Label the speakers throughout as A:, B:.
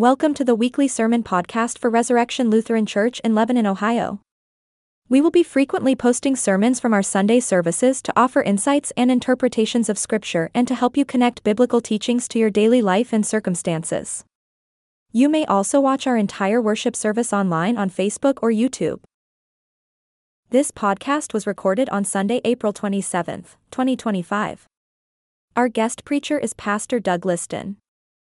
A: Welcome to the weekly sermon podcast for Resurrection Lutheran Church in Lebanon, Ohio. We will be frequently posting sermons from our Sunday services to offer insights and interpretations of Scripture and to help you connect biblical teachings to your daily life and circumstances. You may also watch our entire worship service online on Facebook or YouTube. This podcast was recorded on Sunday, April 27th, 2025. Our guest preacher is Pastor Doug Liston.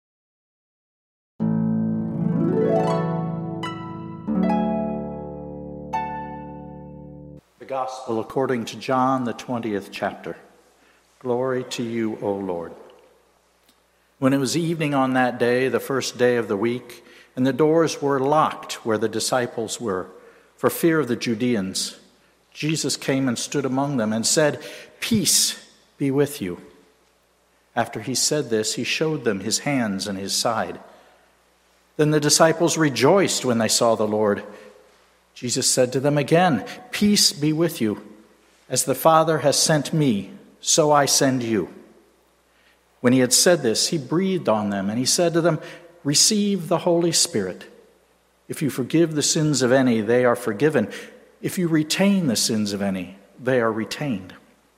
B: The Gospel according to John, the 20th chapter. Glory to you, O Lord. When it was evening on that day, the first day of the week, and the doors were locked where the disciples were, for fear of the Judeans, Jesus came and stood among them and said, "Peace be with you." After he said this, he showed them his hands and his side. Then the disciples rejoiced when they saw the Lord. Jesus said to them again, "Peace be with you. As the Father has sent me, so I send you." When he had said this, he breathed on them, and he said to them, "Receive the Holy Spirit. If you forgive the sins of any, they are forgiven. If you retain the sins of any, they are retained."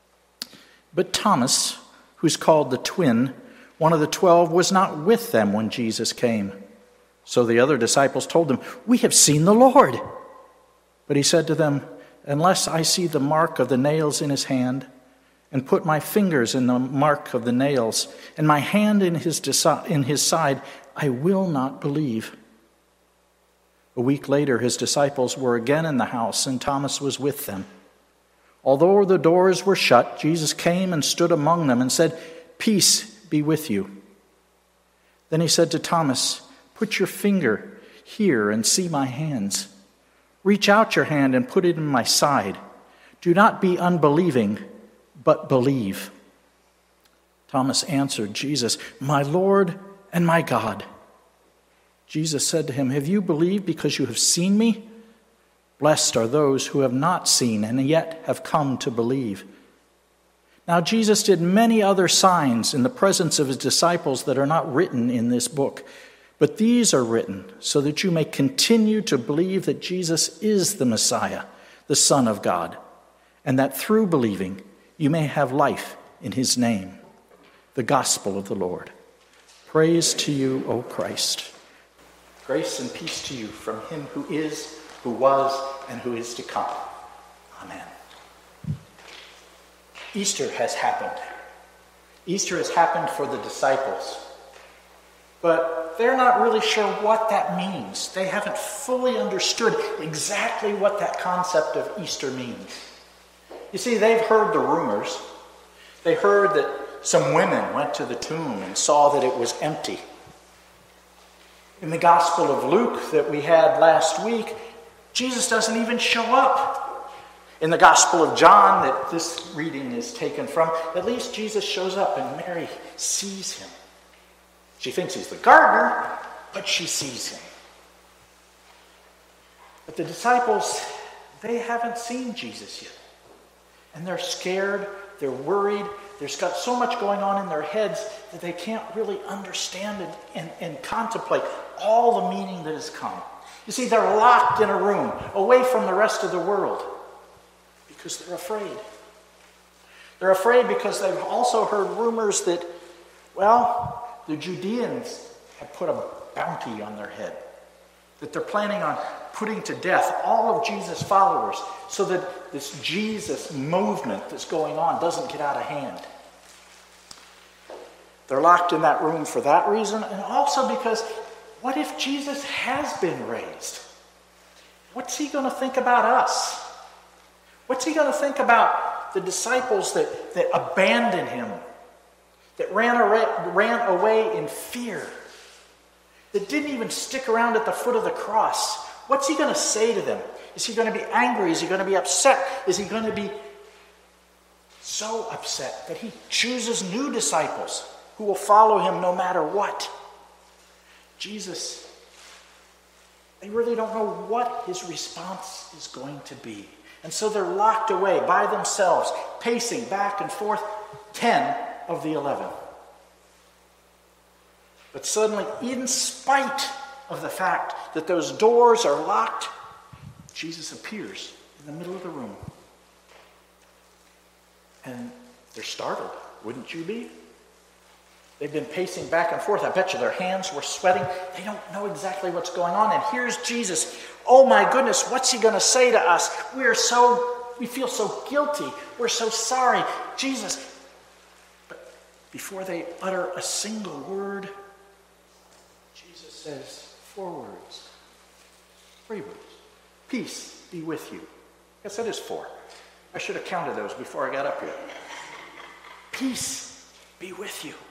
B: But Thomas, who's called the twin, one of the 12, was not with them when Jesus came. So the other disciples told him, "We have seen the Lord." But he said to them, "Unless I see the mark of the nails in his hand, and put my fingers in the mark of the nails, and my hand in his side, I will not believe." A week later, his disciples were again in the house, and Thomas was with them. Although the doors were shut, Jesus came and stood among them and said, "Peace be with you." Then he said to Thomas, "Put your finger here and see my hands. Reach out your hand and put it in my side. Do not be unbelieving, but believe." Thomas answered Jesus, "My Lord and my God." Jesus said to him, "Have you believed because you have seen me? Blessed are those who have not seen and yet have come to believe." Now Jesus did many other signs in the presence of his disciples that are not written in this book. But these are written so that you may continue to believe that Jesus is the Messiah, the Son of God, and that through believing you may have life in his name. The Gospel of the Lord. Praise to you, O Christ. Grace and peace to you from him who is, who was, and who is to come. Amen. Easter has happened. Easter has happened for the disciples. But they're not really sure what that means. They haven't fully understood exactly what that concept of Easter means. You see, they've heard the rumors. They heard that some women went to the tomb and saw that it was empty. In the Gospel of Luke that we had last week, Jesus doesn't even show up. In the Gospel of John that this reading is taken from, at least Jesus shows up and Mary sees him. She thinks he's the gardener, but she sees him. But the disciples, they haven't seen Jesus yet. And they're scared, they're worried, there's got so much going on in their heads that they can't really understand and contemplate all the meaning that has come. You see, they're locked in a room, away from the rest of the world, because they're afraid. They're afraid because they've also heard rumors that, well, the Judeans have put a bounty on their head, that they're planning on putting to death all of Jesus' followers so that this Jesus movement that's going on doesn't get out of hand. They're locked in that room for that reason, and also because what if Jesus has been raised? What's he going to think about us? What's he going to think about the disciples that abandoned him? That ran away in fear, that didn't even stick around at the foot of the cross. What's he going to say to them? Is he going to be angry? Is he going to be upset? Is he going to be so upset that he chooses new disciples who will follow him no matter what? Jesus, they really don't know what his response is going to be. And so they're locked away by themselves, pacing back and forth, 10 of the 11. But suddenly, in spite of the fact that those doors are locked, Jesus appears in the middle of the room. And they're startled. Wouldn't you be? They've been pacing back and forth. I bet you their hands were sweating. They don't know exactly what's going on. And here's Jesus. Oh my goodness, what's he going to say to us? We feel so guilty. We're so sorry. Jesus. But before they utter a single word, Jesus says 4 words. 3 words. Peace be with you. Yes, that is 4. I should have counted those before I got up here. Peace be with you.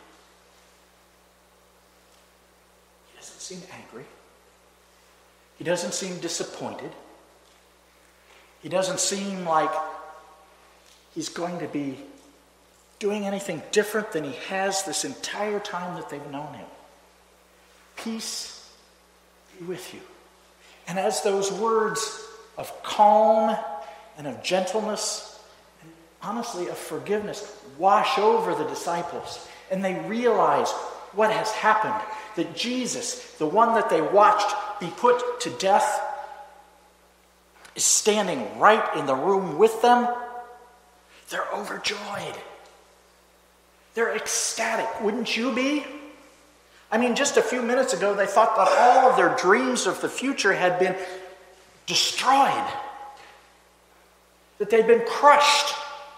B: He doesn't seem angry. He doesn't seem disappointed. He doesn't seem like he's going to be doing anything different than he has this entire time that they've known him. Peace be with you. And as those words of calm and of gentleness and honestly of forgiveness wash over the disciples, and they realize what has happened, that Jesus, the one that they watched be put to death, is standing right in the room with them, they're overjoyed. They're ecstatic. Wouldn't you be? I mean, just a few minutes ago, they thought that all of their dreams of the future had been destroyed, that they'd been crushed.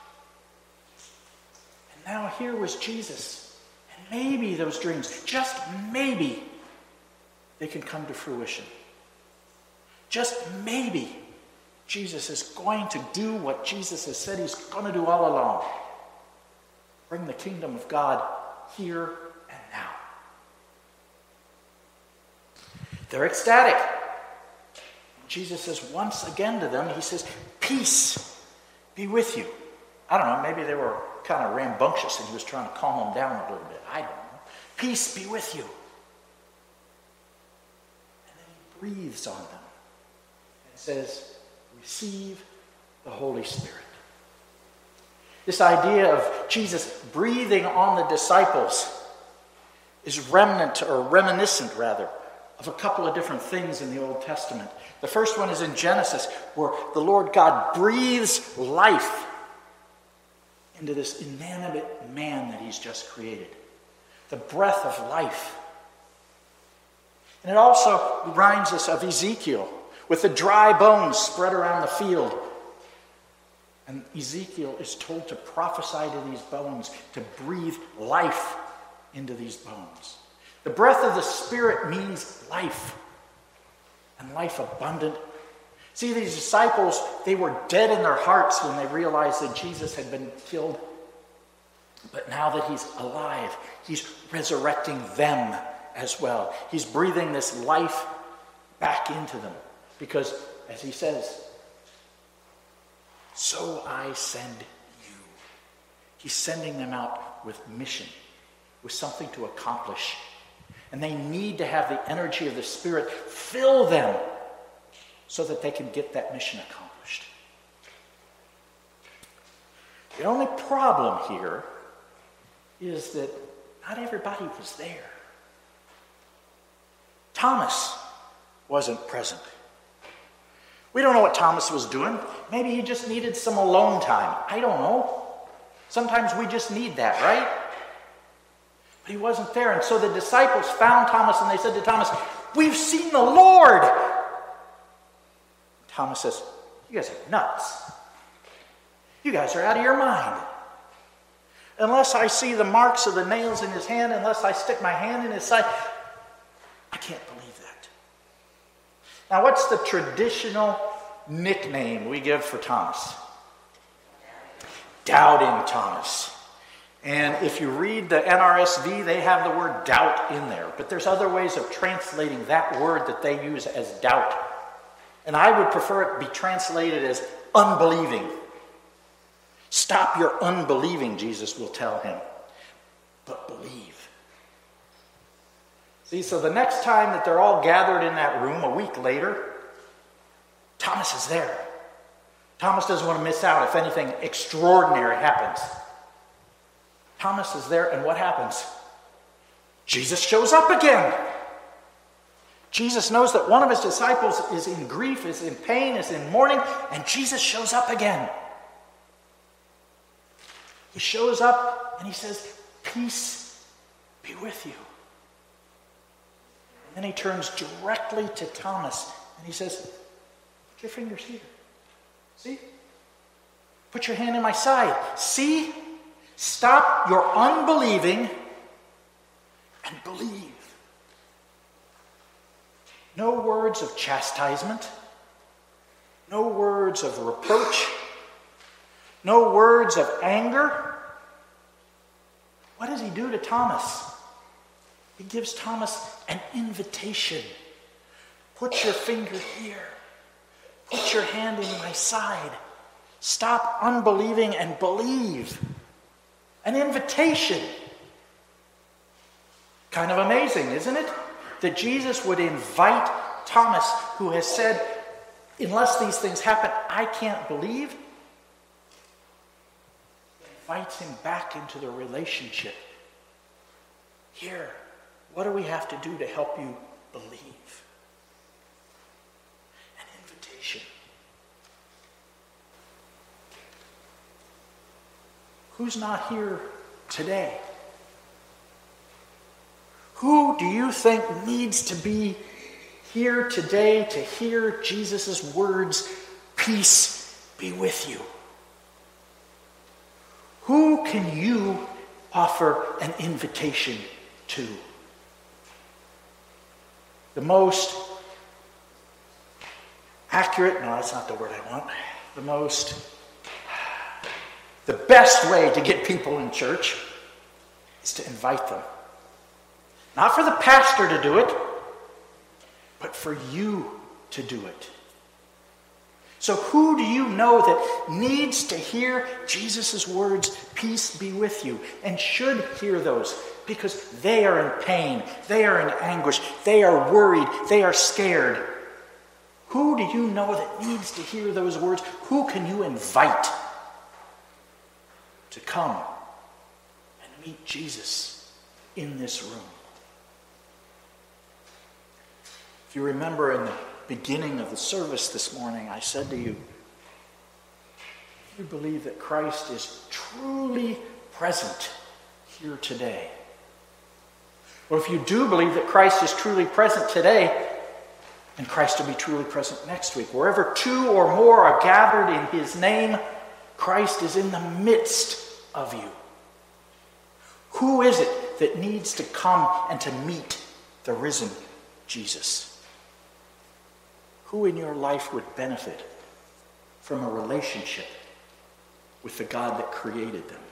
B: And now here was Jesus. And maybe those dreams, just maybe, they can come to fruition. Just maybe Jesus is going to do what Jesus has said he's going to do all along. Bring the kingdom of God here and now. They're ecstatic. Jesus says once again to them, he says, peace be with you. I don't know, maybe they were kind of rambunctious and he was trying to calm them down a little bit. I don't know. Peace be with you. And then he breathes on them and says, receive the Holy Spirit. This idea of Jesus breathing on the disciples is reminiscent of a couple of different things in the Old Testament. The first one is in Genesis, where the Lord God breathes life into this inanimate man that he's just created. The breath of life. And it also reminds us of Ezekiel, with the dry bones spread around the field. And Ezekiel is told to prophesy to these bones, to breathe life into these bones. The breath of the Spirit means life, and life abundant. See, these disciples, they were dead in their hearts when they realized that Jesus had been killed. But now that he's alive, he's resurrecting them as well. He's breathing this life back into them. Because, as he says, so I send you. He's sending them out with mission, with something to accomplish. And they need to have the energy of the Spirit fill them so that they can get that mission accomplished. The only problem here is that not everybody was there. Thomas wasn't present. We don't know what Thomas was doing. Maybe he just needed some alone time. I don't know. Sometimes we just need that, right? But he wasn't there. And so the disciples found Thomas and they said to Thomas, we've seen the Lord. Thomas says, you guys are nuts. You guys are out of your mind. Unless I see the marks of the nails in his hand, unless I stick my hand in his side, I can't believe that. Now, what's the traditional nickname we give for Thomas? Doubting Thomas. And if you read the NRSV, they have the word doubt in there. But there's other ways of translating that word that they use as doubt. And I would prefer it be translated as unbelieving. Stop your unbelieving, Jesus will tell him, but believe. See, so the next time that they're all gathered in that room, a week later, Thomas is there. Thomas doesn't want to miss out if anything extraordinary happens. Thomas is there, and what happens? Jesus shows up again. Jesus knows that one of his disciples is in grief, is in pain, is in mourning, and Jesus shows up again. He shows up and he says, "Peace be with you." And then he turns directly to Thomas and he says, "Put your fingers here. See? Put your hand in my side. See? Stop your unbelieving and believe." No words of chastisement. No words of reproach. No words of anger. What does he do to Thomas? He gives Thomas an invitation. Put your finger here. Put your hand in my side. Stop unbelieving and believe. An invitation. Kind of amazing, isn't it? That Jesus would invite Thomas, who has said, "Unless these things happen, I can't believe." Invites him back into the relationship. Here, what do we have to do to help you believe? An invitation. Who's not here today? Who do you think needs to be here today to hear Jesus' words, "Peace be with you"? Who can you offer an invitation to? The most accurate, no, that's not the word I want. The best way to get people in church is to invite them. Not for the pastor to do it, but for you to do it. So who do you know that needs to hear Jesus' words, "Peace be with you," and should hear those because they are in pain, they are in anguish, they are worried, they are scared? Who do you know that needs to hear those words? Who can you invite to come and meet Jesus in this room? If you remember in the beginning of the service this morning, I said to you, if you believe that Christ is truly present here today, or if you do believe that Christ is truly present today, and Christ will be truly present next week, wherever two or more are gathered in his name, Christ is in the midst of you. Who is it that needs to come and to meet the risen Jesus? Who in your life would benefit from a relationship with the God that created them?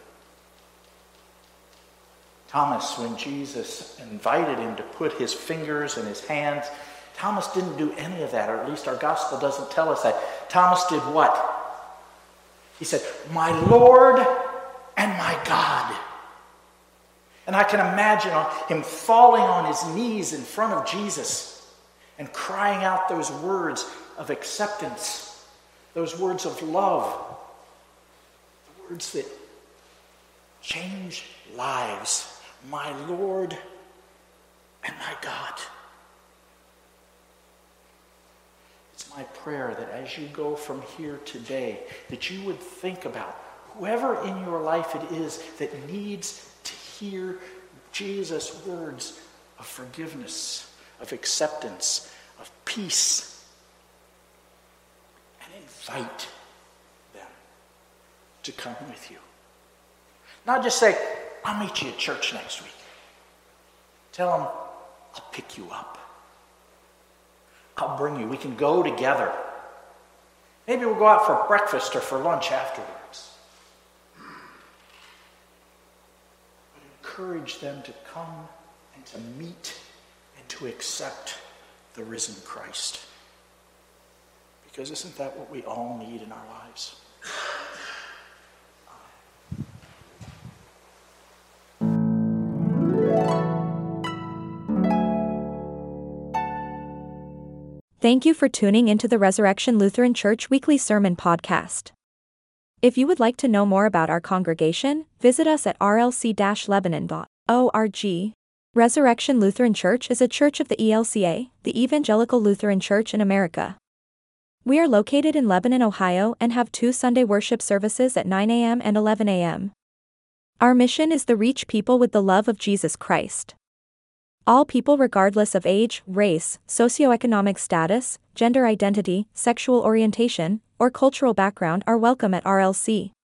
B: Thomas, when Jesus invited him to put his fingers in his hands, Thomas didn't do any of that, or at least our gospel doesn't tell us that. Thomas did what? He said, "My Lord and my God." And I can imagine him falling on his knees in front of Jesus and crying out those words of acceptance, those words of love, the words that change lives. "My Lord and my God." It's my prayer that as you go from here today, that you would think about whoever in your life it is that needs to hear Jesus' words of forgiveness, of acceptance, of peace, and invite them to come with you. Not just say, "I'll meet you at church next week." Tell them, "I'll pick you up. I'll bring you. We can go together. Maybe we'll go out for breakfast or for lunch afterwards." But encourage them to come and to meet and to accept the risen Christ. Because isn't that what we all need in our lives?
A: Thank you for tuning into the Resurrection Lutheran Church Weekly Sermon Podcast. If you would like to know more about our congregation, visit us at rlc-lebanon.org. Resurrection Lutheran Church is a church of the ELCA, the Evangelical Lutheran Church in America. We are located in Lebanon, Ohio, and have 2 Sunday worship services at 9 a.m. and 11 a.m. Our mission is to reach people with the love of Jesus Christ. All people regardless of age, race, socioeconomic status, gender identity, sexual orientation, or cultural background are welcome at RLC.